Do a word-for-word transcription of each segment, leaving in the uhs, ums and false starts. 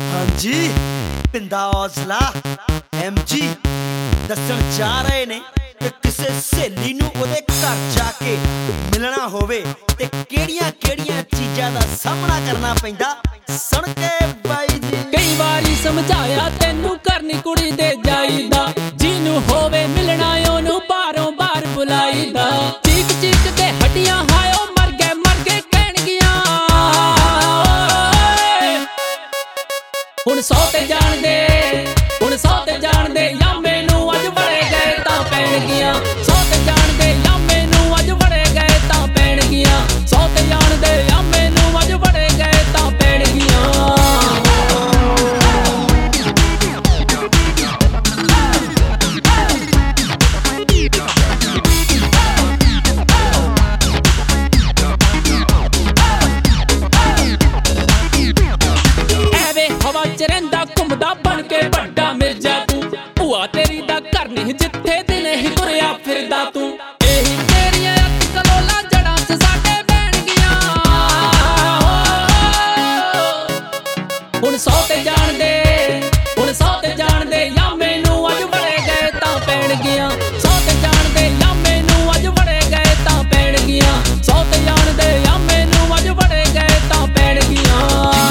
ਹਾਂਜੀ ਪਿੰਦਾ ਹੌਸਲਾ M G ਦੱਸਣ ਜਾ ਰਹੇ ਨੇ ਕਿ ਕਿਸੇ ਸਹੇਲੀ ਨੂੰ ਉਹਦੇ ਘਰ ਜਾ ਕੇ ਮਿਲਣਾ ਹੋਵੇ ਤੇ ਕਿਹੜੀਆਂ ਕਿਹੜੀਆਂ ਚੀਜ਼ਾਂ ਦਾ ਸਾਹਮਣਾ ਕਰਨਾ ਪੈਂਦਾ। ਸੁਣ ਕੇ ਬਾਈ ਜੀ ਕਈ ਵਾਰੀ ਸਮਝਾਇਆ ਤੈਨੂੰ ਕਰਨੀ ਕੁੜੀ ਦੇ ਜਾਈਦਾ, ਜਿਹਨੂੰ ਹੋਵੇ ਮਿਲਣਾ ਉਹਨੂੰ ਬਾਹਰੋਂ ਬਾਹਰ ਬੁਲਾਈਦਾ। ਚੀਕ ਚੀਕ ਤੇ ਹੱਡੀਆਂ ਹਾਇਓ ਮਰ ਗਏ ਮਰ ਗਏ ਕਹਿਣਗੀਆਂ, ਹੁਣ ਸੌ ਤੇ ਜਾਣਦੇ ਹੁਣ ਸੌ ਤੇ ਜਾਣਦੇ ਯਾਮੇ ਨੂੰ ਅੱਜ ਵੜੇ ਗਏ ਤਾਂ ਪੈਣਗੀਆਂ। ਸੌ ਤੇ ਜਾਣਦੇ ਯਾਮੇ ਨੂੰ ਅੱਜ ਵੜੇ ਗਏ ਤਾਂ ਪੈਣਗੀਆਂ। ਸੌ ਤੇ ਜਾਣਦੇ ਯਾਮੇ ਨੂੰ ਅੱਜ ਵੜੇ ਗਏ ਤਾਂ ਪੈਣਗੀਆਂ। ਹਵਾ ਚ ਰਹਿੰਦਾ ਘੁੰਮਦਾ ਬਣ ਕੇ ਵੱਡਾ ਮਿਰਜ਼ਾ ਤੂੰ, ਭੂਆ ਤੇਰੀ ਦਾ ਘਰ ਨਹੀਂ ਜਿੱਥੇ ਦਿਨੇ ਹੀ ਤੁਰਿਆ ਫਿਰਦਾ ਤੂੰ। ਇਹੀ ਤੇਰੀਆਂ ਅੱਖ ਕਲੋਲਾਂ ਜੜਾਂ ਚ ਸਾਡੇ ਬਹਿਣਗੀਆਂ, ਹੁਣ ਸੌ ਤੇ ਜਾਣਦੇ ਹੁਣ ਸੌ ਤੇ ਜਾਣਦੇ ਯਾਮੇ ਨੂੰ ਅੱਜ ਵੜੇ ਗਏ ਤਾਂ ਪੈਣਗੀਆਂ। ਸੌ ਤੇ ਜਾਣਦੇ ਯਾਮੇ ਨੂੰ ਅੱਜ ਵੜੇ ਗਏ ਤਾਂ ਪੈਣਗੀਆਂ। ਸੌ ਤੇ ਜਾਣਦੇ ਯਾਮੇ ਨੂੰ ਅੱਜ ਵੜੇ ਗਏ ਤਾਂ ਪੈਣਗੀਆਂ।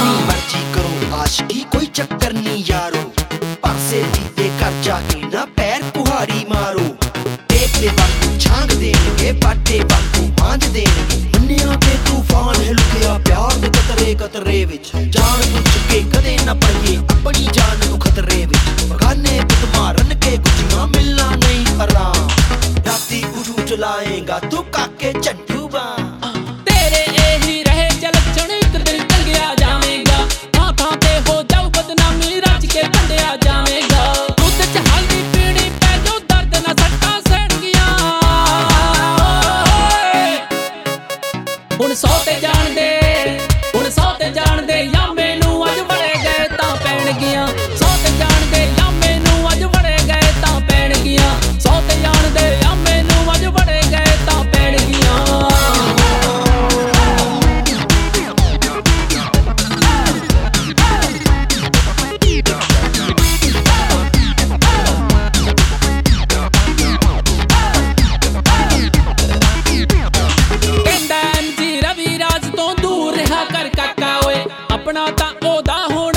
ਆਸ਼ਕੀ ਕੋਈ ਚੱਕਰ ਨੀ ਯਾਰੋ, ਪਾਸੇ ਦੇ ਘਰ ਜਾ ਕੇ ਨਾ ਪੈਰ ਕੁਹਾੜੀ ਮਾਰੋ। ਟੇਪ ਦੇ ਵਾਂਗੂ ਛਾਂਗ ਦੇਣਗੇ ਬਾਟੇ ਵਾਂਗੂ ਮਾਂਜ ਦੇਣਗੇ। ਮੰਨਿਆ ਤੇ ਤੂਫਾਨ ਹਿਲ ਗਿਆ ਪਿਆਰ ਦੇ ਕਤਰੇ ਕਤਰੇ ਵਿੱਚ, ਜਾਣ ਬੁੱਝ ਕੇ ਕਦੇ ਨਾ ਪਾਈਏ ਆਪਣੀ ਜਾਨ ਨੂੰ ਖਤਰੇ ਵਿੱਚ। ਬਗਾਨੇ ਪੁੱਤ ਮਾਰਨ ਕੇ ਗੁੱਜੀਆਂ ਮਿਲਣਾ ਨਹੀਂ ਆਰਾਮ, ਰਾਤੀ ਉਜੂ ਚਲਾਏਗਾ ਤੂੰ ਕਾਕੇ ਝੰਡੂ ਬਾਂ। ਤੇਰੇ ਇਹੀ ਰਹੇ ਜਲਛਣ ਇੱਕ ਦਿਨ ਟੰਗਿਆ ਜਾਵੇਗਾ, ਥਾਂ ਥਾਂ ਤੇ ਹੋ ਜਾਊ ਬਦਨਾਮੀ ਰਚ ਕੇ ਵੰਡਿਆ ਜਾਵੇਗਾ। ਦੁੱਧ ਚ ਹਲਦੀ ਪੀਣੀ ਪੈ ਜਾਊ ਦਰਦ ਨਾ ਸੱਟਾਂ ਸਹਿਣਗੀਆਂ, ਹੁਣ ਸੌ ਤੇ ਜਾਣਦੇ ਹੁਣ ਸੌ ਤੇ ਜਾਣਦੇ ਯਾਮੇ ਨੂੰ ਅੱਜ ਵੜੇ ਗਏ ਤਾਂ ਪੈਣਗੀਆਂ। ਸੌ ਤੇ ਜਾਣਦੇ ਯਾਮੇ ਨੂੰ ਅੱਜ ਵੜੇ ਗਏ ਤਾਂ ਪੈਣਗੀਆਂ। ਸੌ ਤੇ ਜਾਣਦੇ ਯਾਮੇ ਨੂੰ ਅੱਜ ਵੜੇ ਗਏ ਤਾਂ ਪੈਣਗੀਆਂ। ਕਹਿੰਦਾ ਐਮ ਜੀ ਰਵੀ ਰਾਜ ਤੋਂ ਦੂਰ ਰਿਹਾ ਕਰ ਕਾਕਾ ਓਏ, ਆਪਣਾ ਤਾਂ ਉਹਦਾ ਹੋ